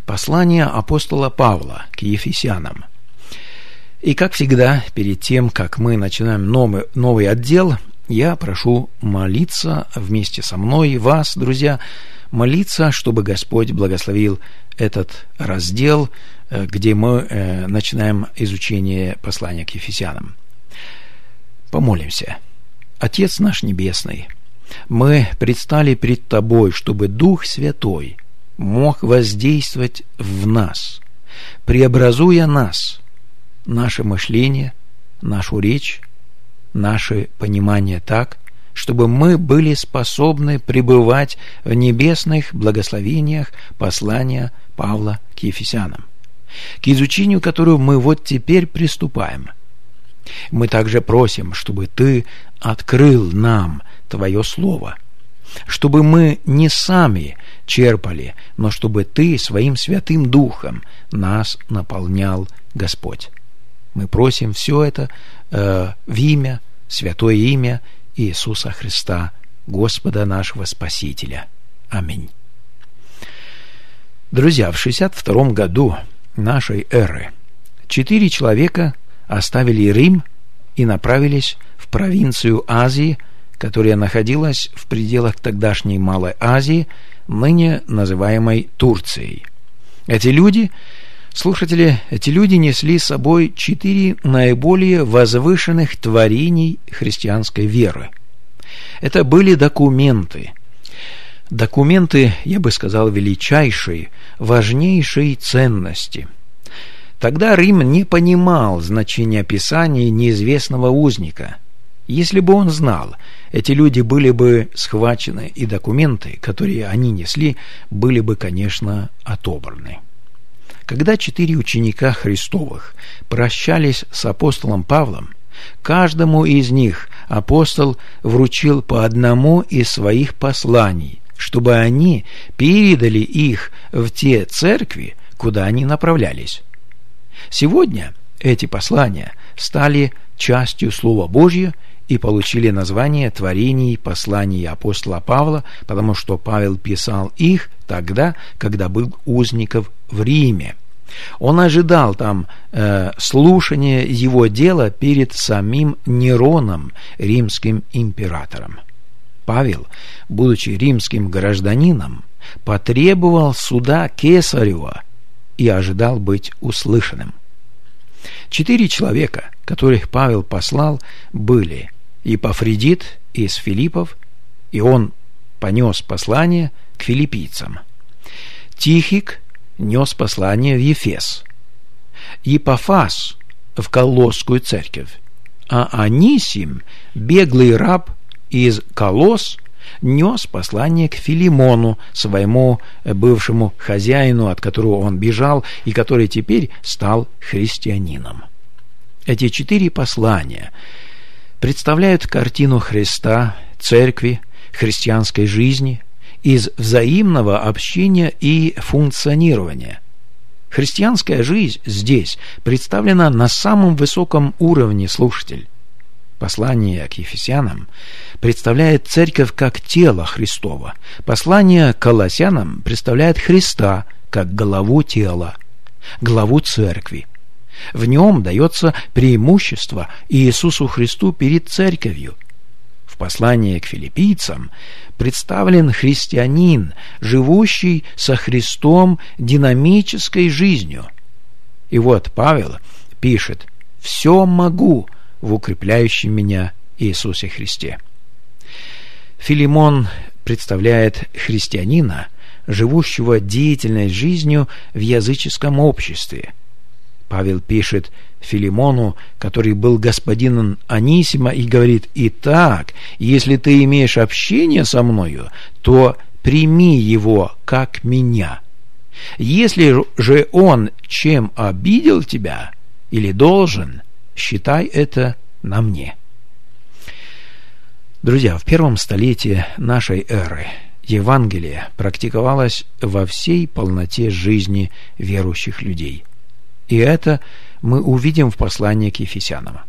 Послание апостола Павла к Ефесянам. И, как всегда, перед тем, как мы начинаем новый отдел, я прошу молиться вместе со мной, вас, друзья, молиться, чтобы Господь благословил этот раздел, где мы начинаем изучение послания к Ефесянам. Помолимся. Отец наш Небесный, мы предстали пред Тобой, чтобы Дух Святой мог воздействовать в нас, преобразуя нас, наше мышление, нашу речь, наше понимание так, чтобы мы были способны пребывать в небесных благословениях послания Павла к Ефесянам, к изучению которого мы вот теперь приступаем. Мы также просим, чтобы Ты открыл нам Твое Слово, чтобы мы не сами черпали, но чтобы Ты своим Святым Духом нас наполнял, Господь. Мы просим все это в имя, святое имя Иисуса Христа, Господа нашего Спасителя. Аминь. Друзья, в 62 году нашей эры 4 человека оставили Рим и направились в провинцию Азии, которая находилась в пределах тогдашней Малой Азии, ныне называемой Турцией. Эти люди несли с собой 4 наиболее возвышенных творений христианской веры. Это были документы, я бы сказал, величайшей, важнейшей ценности. Тогда Рим не понимал значения Писаний неизвестного узника. Если бы он знал, эти люди были бы схвачены, и документы, которые они несли, были бы, конечно, отобраны. Когда 4 ученика Христовых прощались с апостолом Павлом, каждому из них апостол вручил по одному из своих посланий, чтобы они передали их в те церкви, куда они направлялись. Сегодня эти послания стали частью Слова Божьего и получили название творений посланий апостола Павла, потому что Павел писал их тогда, когда был узником в Риме. Он ожидал там слушания его дела перед самим Нероном, римским императором. Павел, будучи римским гражданином, потребовал суда Кесарева и ожидал быть услышанным. 4 человека, которых Павел послал, были Епафродит из Филиппов, и он понес послание к филиппийцам. Тихик нес послание в Ефес, Епафас в Колосскую церковь, а Анисим, беглый раб из Колос, нес послание к Филимону, своему бывшему хозяину, от которого он бежал и который теперь стал христианином. Эти 4 послания представляют картину Христа, церкви, христианской жизни, из взаимного общения и функционирования. Христианская жизнь здесь представлена на самом высоком уровне, слушатель. Послание к Ефесянам представляет церковь как тело Христово. Послание к Колоссянам представляет Христа как главу тела, главу церкви. В нем дается преимущество Иисусу Христу перед церковью. В послании к филиппийцам представлен христианин, живущий со Христом динамической жизнью. И вот Павел пишет: «Все могу в укрепляющем меня Иисусе Христе». Филимон представляет христианина, живущего деятельной жизнью в языческом обществе. Павел пишет Филимону, который был господином Анисима, и говорит: «Итак, если ты имеешь общение со мною, то прими его как меня. Если же он чем обидел тебя или должен, считай это на мне». Друзья, в 1 столетии нашей эры Евангелие практиковалось во всей полноте жизни верующих людей. И это мы увидим в послании к Ефесянам.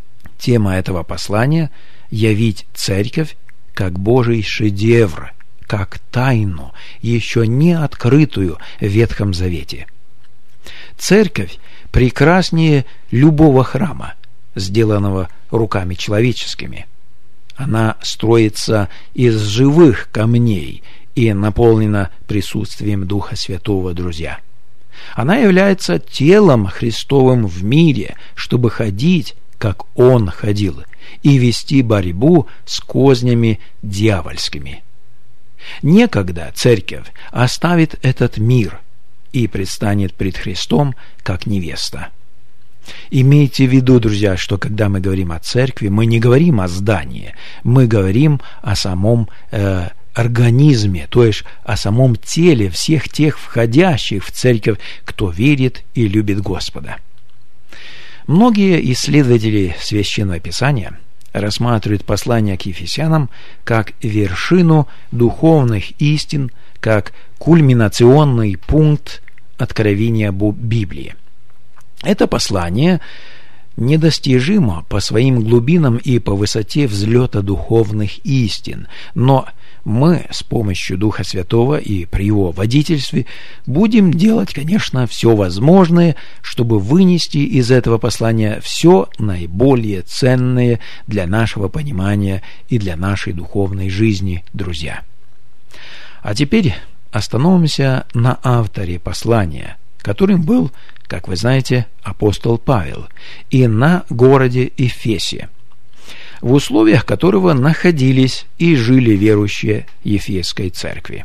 Тема этого послания – явить церковь как Божий шедевр, как тайну, еще не открытую в Ветхом Завете. Церковь прекраснее любого храма, сделанного руками человеческими. Она строится из живых камней и наполнена присутствием Духа Святого, друзья. Она является телом Христовым в мире, чтобы ходить, как Он ходил, и вести борьбу с кознями дьявольскими. Некогда церковь оставит этот мир и предстанет пред Христом, как невеста. Имейте в виду, друзья, что когда мы говорим о церкви, мы не говорим о здании, мы говорим о самом организме, то есть о самом теле всех тех входящих в церковь, кто верит и любит Господа. Многие исследователи Священного Писания рассматривают послание к Ефесянам как вершину духовных истин, как кульминационный пункт откровения Библии. Это послание недостижимо по своим глубинам и по высоте взлета духовных истин, но мы с помощью Духа Святого и при Его водительстве будем делать, конечно, все возможное, чтобы вынести из этого послания все наиболее ценное для нашего понимания и для нашей духовной жизни, друзья. А теперь остановимся на авторе послания, которым был, как вы знаете, апостол Павел, и на городе Эфесе, в условиях которого находились и жили верующие Ефесской церкви.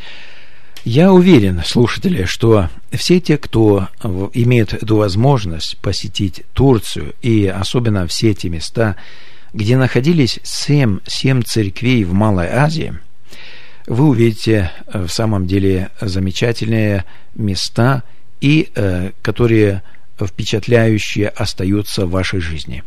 Я уверен, слушатели, что все те, кто имеет эту возможность посетить Турцию, и особенно все те места, где находились 7 церквей в Малой Азии, вы увидите в самом деле замечательные места, и которые впечатляющие остаются в вашей жизни.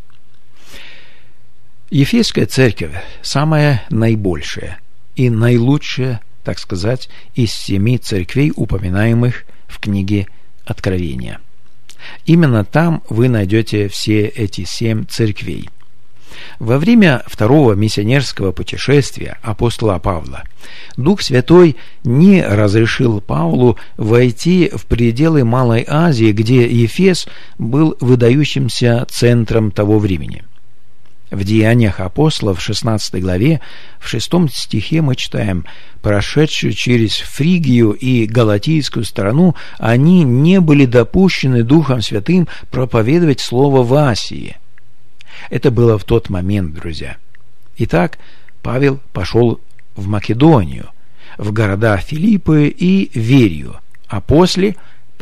Ефесская церковь самая наибольшая и наилучшая, так сказать, из 7 церквей, упоминаемых в книге Откровения. Именно там вы найдете все эти 7 церквей. Во время второго миссионерского путешествия апостола Павла Дух Святой не разрешил Павлу войти в пределы Малой Азии, где Ефес был выдающимся центром того времени. В Деяниях апостолов, в 16 главе, в 6 стихе мы читаем: «Прошедшие через Фригию и Галатийскую сторону, они не были допущены Духом Святым проповедовать Слово в Асии». Это было в тот момент, друзья. Итак, Павел пошел в Македонию, в города Филиппы и Верию, а после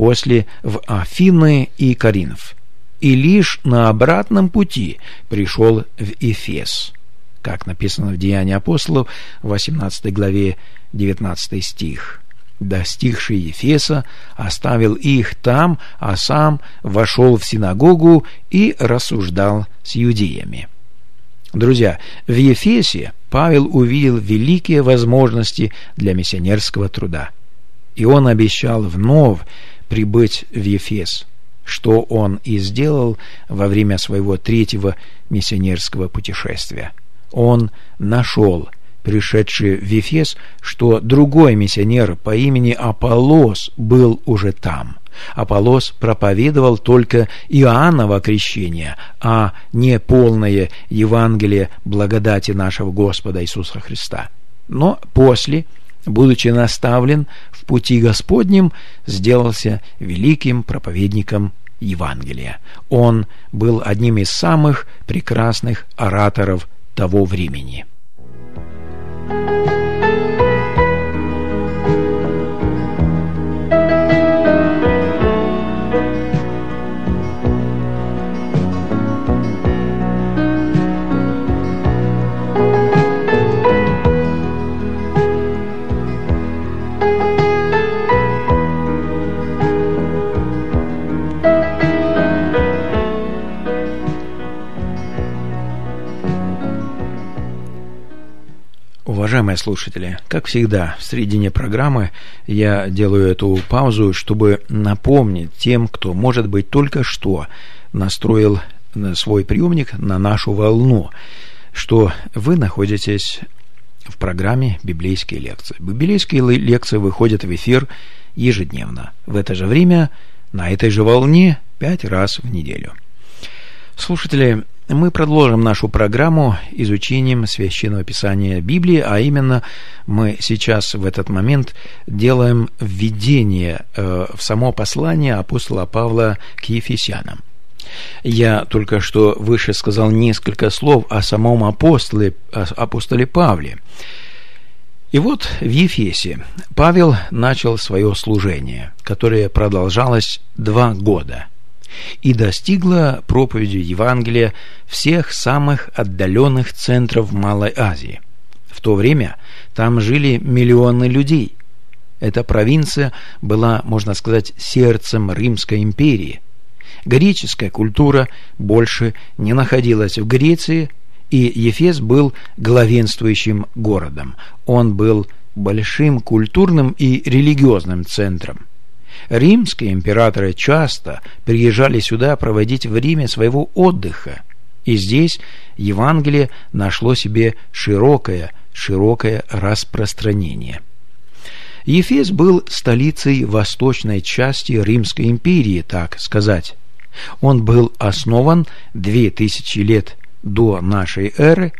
в Афины и Коринф. И лишь на обратном пути пришел в Эфес, как написано в Деянии апостолов, 18 главе, 19 стих. «Достигший Ефеса, оставил их там, а сам вошел в синагогу и рассуждал с иудеями». Друзья, в Ефесе Павел увидел великие возможности для миссионерского труда, и он обещал вновь прибыть в Ефес, что он и сделал во время своего 3-го миссионерского путешествия. Он нашел, пришедший в Ефес, что другой миссионер по имени Аполлос был уже там. Аполлос проповедовал только Иоанново крещение, а не полное Евангелие благодати нашего Господа Иисуса Христа. Но после, будучи наставлен в пути Господнем, сделался великим проповедником Евангелия. Он был одним из самых прекрасных ораторов того времени. Уважаемые слушатели, как всегда, в середине программы я делаю эту паузу, чтобы напомнить тем, кто, может быть, только что настроил свой приемник на нашу волну, что вы находитесь в программе «Библейские лекции». Библейские лекции выходят в эфир ежедневно. В это же время, на этой же волне, 5 раз в неделю. Слушатели, мы продолжим нашу программу изучением Священного Писания Библии, а именно мы сейчас в этот момент делаем введение в само послание апостола Павла к Ефесянам. Я только что выше сказал несколько слов о самом апостоле Павле. И вот в Ефесе Павел начал свое служение, которое продолжалось 2 года, и достигло проповедью Евангелия всех самых отдаленных центров Малой Азии. В то время там жили миллионы людей. Эта провинция была, можно сказать, сердцем Римской империи. Греческая культура больше не находилась в Греции, и Ефес был главенствующим городом. Он был большим культурным и религиозным центром. Римские императоры часто приезжали сюда проводить время своего отдыха, и здесь Евангелие нашло себе широкое распространение. Ефес был столицей восточной части Римской империи, так сказать. Он был основан 2000 лет до нашей эры.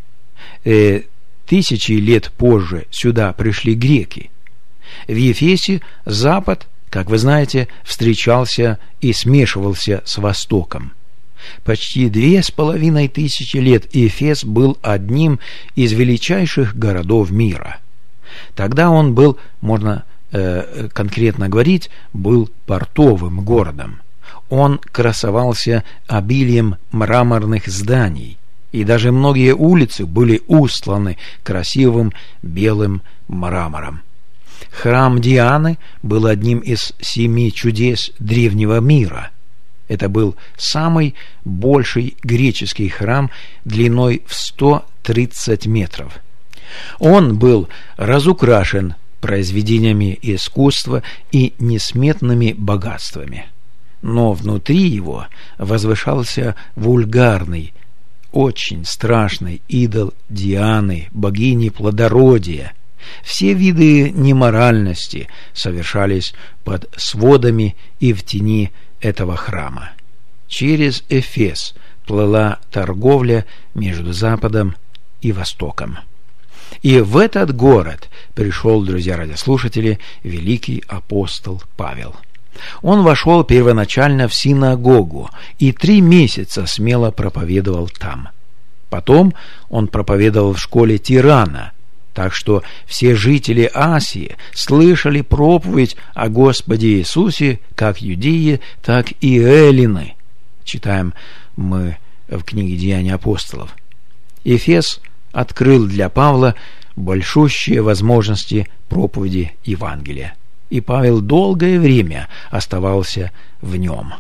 1000 лет позже сюда пришли греки. В Ефесе Запад, как вы знаете, встречался и смешивался с Востоком. Почти 2500 лет Эфес был одним из величайших городов мира. Тогда он был, можно конкретно говорить, был портовым городом. Он красовался обилием мраморных зданий, и даже многие улицы были устланы красивым белым мрамором. Храм Дианы был одним из 7 чудес древнего мира. Это был самый большой греческий храм длиной в 130 метров. Он был разукрашен произведениями искусства и несметными богатствами. Но внутри его возвышался вульгарный, очень страшный идол Дианы, богини плодородия. Все виды неморальности совершались под сводами и в тени этого храма. Через Эфес плыла торговля между Западом и Востоком. И в этот город пришел, друзья радиослушатели, великий апостол Павел. Он вошел первоначально в синагогу и 3 месяца смело проповедовал там. Потом он проповедовал в школе Тирана, так что все жители Асии слышали проповедь о Господе Иисусе, как юдеи, так и эллины. Читаем мы в книге «Деяния апостолов». Эфес открыл для Павла большущие возможности проповеди Евангелия, и Павел долгое время оставался в нем.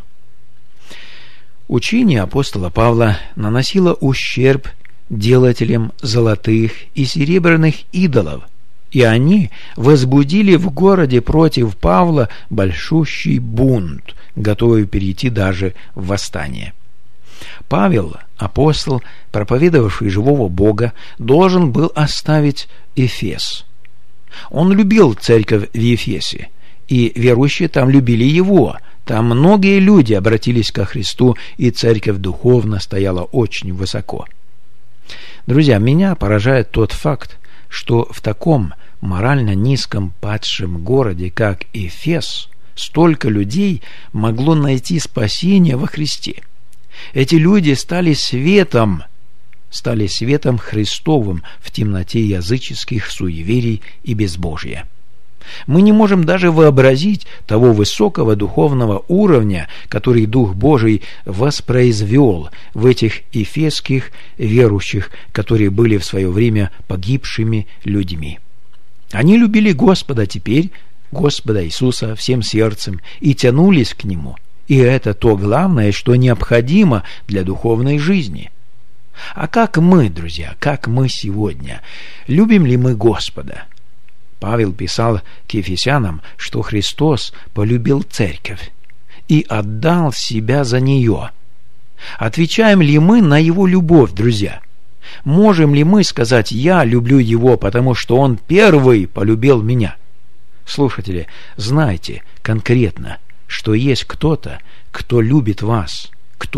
Учение апостола Павла наносило ущерб делателям золотых и серебряных идолов, и они возбудили в городе против Павла большущий бунт, готовый перейти даже в восстание. Павел, апостол, проповедовавший живого Бога, должен был оставить Эфес. Он любил церковь в Ефесе, и верующие там любили его. Там многие люди обратились ко Христу, и церковь духовно стояла очень высоко. Друзья, меня поражает тот факт, что в таком морально низком падшем городе, как Эфес, столько людей могло найти спасение во Христе. Эти люди стали светом Христовым в темноте языческих суеверий и безбожия. Мы не можем даже вообразить того высокого духовного уровня, который Дух Божий воспроизвел в этих эфесских верующих, которые были в свое время погибшими людьми. Они любили Господа теперь, Господа Иисуса, всем сердцем и тянулись к Нему. И это то главное, что необходимо для духовной жизни. А как мы, друзья, как мы сегодня? Любим ли мы Господа? Павел писал к Ефесянам, что Христос полюбил церковь и отдал себя за нее. Отвечаем ли мы на Его любовь, друзья? Можем ли мы сказать «я люблю его, потому что он первый полюбил меня»? Слушатели, знайте конкретно, что есть кто-то, кто любит вас,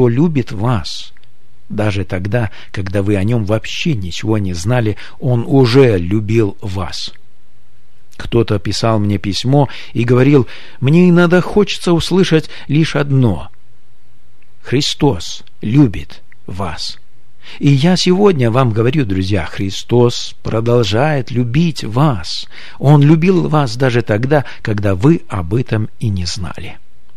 Даже тогда, когда вы о нем вообще ничего не знали, он уже любил вас. Кто-то писал мне письмо и говорил: «Мне иногда хочется услышать лишь одно: Христос любит вас». И я сегодня вам говорю, друзья, Христос продолжает любить вас. Он любил вас даже тогда, когда вы об этом и не знали.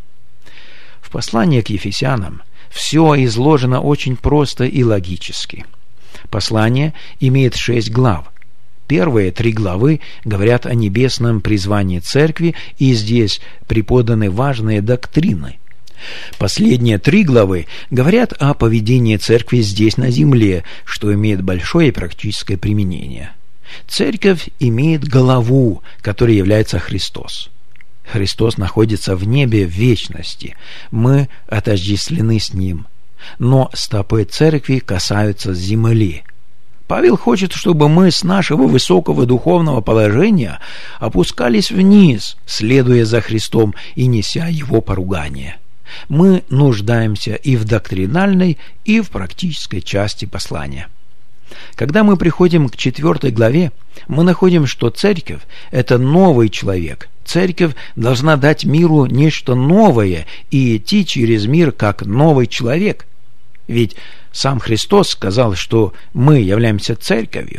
В послании к Ефесянам все изложено очень просто и логически. Послание имеет 6 глав. Первые 3 главы говорят о небесном призвании церкви, и здесь преподаны важные доктрины. Последние 3 главы говорят о поведении церкви здесь на земле, что имеет большое практическое применение. Церковь имеет голову, которой является Христос. Христос находится в небе в вечности. Мы отождествлены с Ним. Но стопы церкви касаются земли. Павел хочет, чтобы мы с нашего высокого духовного положения опускались вниз, следуя за Христом и неся Его поругание. Мы нуждаемся и в доктринальной, и в практической части послания. Когда мы приходим к 4 главе, мы находим, что церковь – это новый человек. Церковь должна дать миру нечто новое и идти через мир как новый человек. Ведь сам Христос сказал, что мы являемся церковью.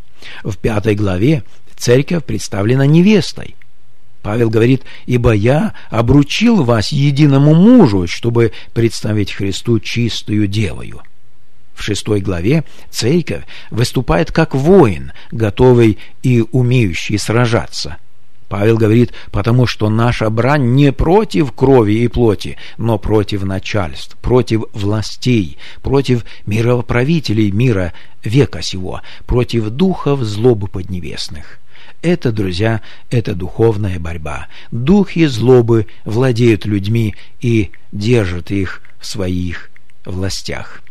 В 5 главе церковь представлена невестой. Павел говорит: «Ибо я обручил вас единому мужу, чтобы представить Христу чистую девою». В 6 главе церковь выступает как воин, готовый и умеющий сражаться. Павел говорит: «Потому что наша брань не против крови и плоти, но против начальств, против властей, против мировправителей мира века сего, против духов злобы поднебесных». Это, друзья, это духовная борьба. Духи злобы владеют людьми и держат их в своих властях.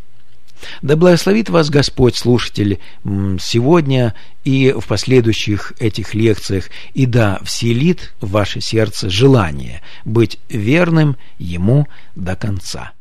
Да благословит вас Господь, слушатель, сегодня и в последующих этих лекциях, и да вселит в ваше сердце желание быть верным Ему до конца.